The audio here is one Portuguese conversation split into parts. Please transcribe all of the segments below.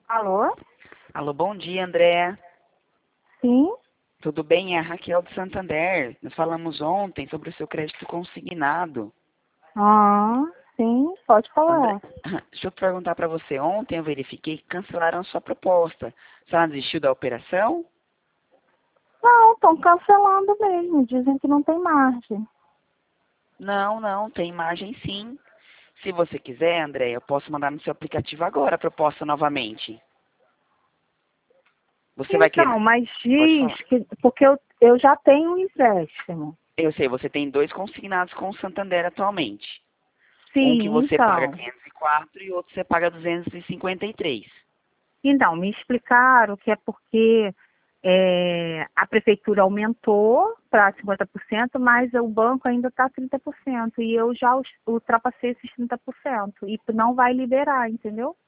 Alô? Alô, bom dia, Andréa. Sim? Tudo bem? É a Raquel do Santander. Nós falamos ontem sobre o seu crédito consignado. Ah, sim, pode André, falar. deixa eu perguntar para você. Ontem eu verifiquei que cancelaram a sua proposta. Você não desistiu da operação? Não, estão cancelando mesmo. Dizem que não tem margem. Não, não, tem imagem sim. Se você quiser, André, eu posso mandar no seu aplicativo agora a proposta novamente. Você vai Então, querer? mas Pode diz falar. que... Porque eu já tenho um empréstimo. Eu sei, você tem dois consignados com o Santander atualmente. Um que Sim, você paga então. 504 e outro você paga 253. Então, me explicaram que é porque a prefeitura aumentou para 50%, mas o banco ainda está 30%. E eu já ultrapassei esses 30%. E não vai liberar, entendeu?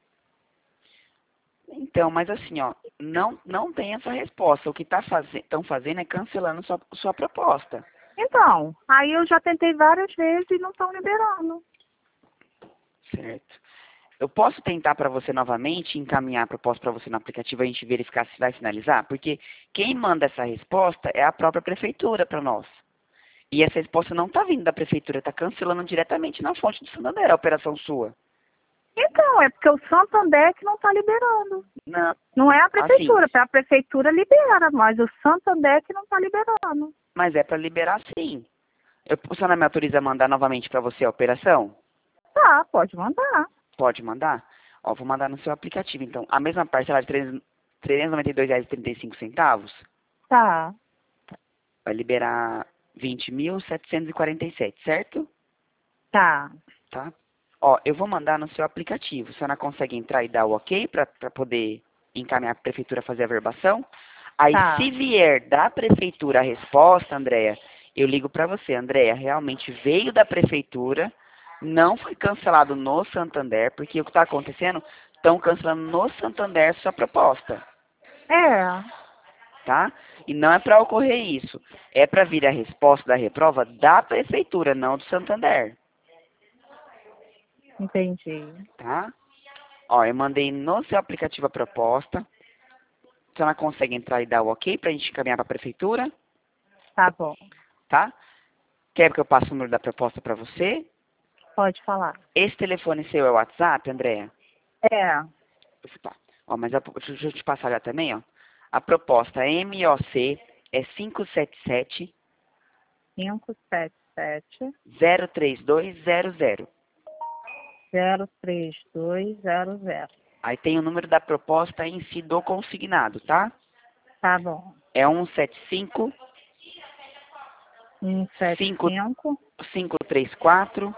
Então, mas assim, ó, não tem essa resposta. O que estão fazendo é cancelando sua proposta. Então, aí eu já tentei várias vezes e não estão liberando. Certo. Eu posso tentar para você novamente, encaminhar a proposta para você no aplicativo, a gente verificar se vai finalizar? Porque quem manda essa resposta é a própria prefeitura para nós. E essa resposta não está vindo da prefeitura, está cancelando diretamente na fonte do Santander, a operação sua. Então, é porque o Santander que não está liberando. Não, Não é a assim, prefeitura, a prefeitura libera, mas o Santander que não está liberando. mas é para liberar sim. O senhor não me autoriza a mandar novamente para você a operação? Tá, pode mandar. Pode mandar? Ó, vou mandar no seu aplicativo, então. A mesma parcela de R$ 392,35 Tá, vai liberar 20.747, certo? tá, Tá? Ó, eu vou mandar no seu aplicativo. A senhora consegue entrar e dar o ok para poder encaminhar a prefeitura fazer a verbação? Aí, tá. se vier da prefeitura a resposta, Andréia, eu ligo para você. Andréia, realmente veio da prefeitura, não foi cancelado no Santander, porque o que está acontecendo, estão cancelando no Santander sua proposta, É, tá? E não é para ocorrer isso. É para vir a resposta da reprova da prefeitura, não do Santander, entendi. tá? Ó, eu mandei no seu aplicativo a proposta. A senhora consegue entrar e dar o ok para a gente encaminhar para a prefeitura, Tá bom. tá? Quer que eu passe o número da proposta para você? Pode falar. Esse telefone seu é o WhatsApp, Andréa? É, Tá. Ó, mas deixa eu te passar já também, ó. A proposta MOC é 577 577 03200. 03200. Aí tem o número da proposta em si do consignado, tá? Tá bom. É 175 175 534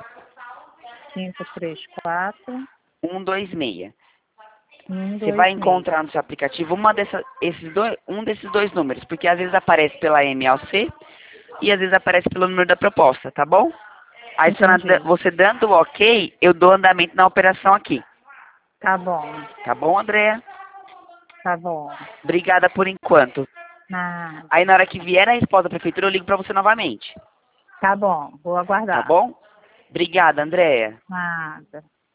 534 126. Você vai 126. encontrar no seu aplicativo um desses dois números, porque às vezes aparece pela MLC e às vezes aparece pelo número da proposta, tá bom? Aí, Entendi. você dando o ok, eu dou andamento na operação aqui. Tá bom, Tá bom, Andréa? tá bom. Obrigada por enquanto. Aí, Nada. na hora que vier a resposta da prefeitura, eu ligo pra você novamente. Tá bom, vou Tá aguardar. bom? Obrigada, Andréa. Nada.